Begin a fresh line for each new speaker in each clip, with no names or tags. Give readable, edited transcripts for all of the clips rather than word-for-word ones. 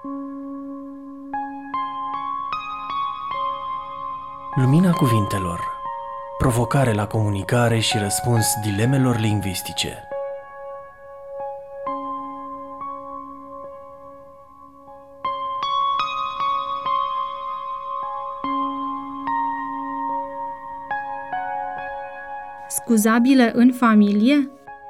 Lumina cuvintelor. Provocare la comunicare și răspuns dilemelor lingvistice.
Scuzabile în familie?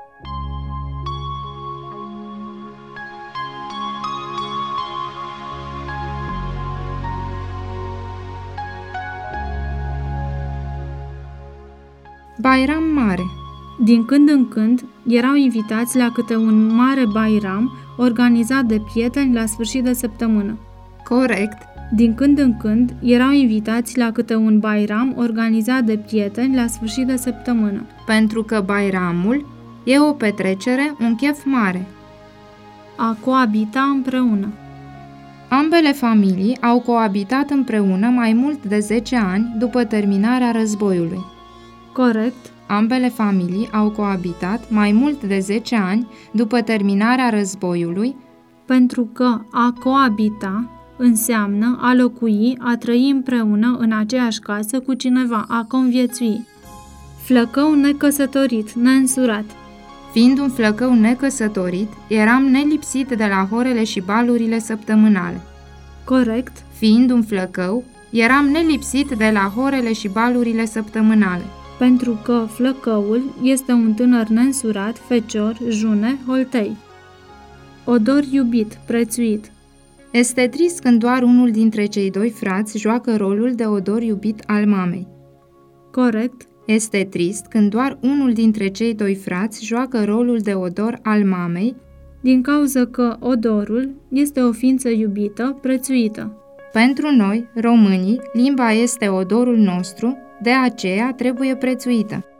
Bairam mare.
Din când în când erau invitați la câte un mare bairam organizat de prieteni la sfârșit de săptămână.
Corect.
Din când în când erau invitați la câte un bairam organizat de prieteni la sfârșit de săptămână.
Pentru că bairamul e o petrecere, un chef mare.
A coabita împreună.
Ambele familii au coabitat împreună mai mult de 10 ani după terminarea războiului.
Corect.
Ambele familii au coabitat mai mult de 10 ani după terminarea războiului,
pentru că a coabita înseamnă a locui, a trăi împreună în aceeași casă cu cineva, a conviețui. Flăcău necăsătorit, neînsurat.
Fiind un flăcău necăsătorit, eram nelipsit de la horele și balurile săptămânale.
Corect.
Fiind un flăcău, eram nelipsit de la horele și balurile săptămânale.
Pentru că flăcăul este un tânăr neînsurat, fecior, june, holtei. Odor iubit, prețuit.
Este trist când doar unul dintre cei doi frați joacă rolul de odor iubit al mamei.
Corect.
Este trist când doar unul dintre cei doi frați joacă rolul de odor al mamei,
din cauza că odorul este o ființă iubită, prețuită.
Pentru noi, românii, limba este odorul nostru, de aceea trebuie prețuită.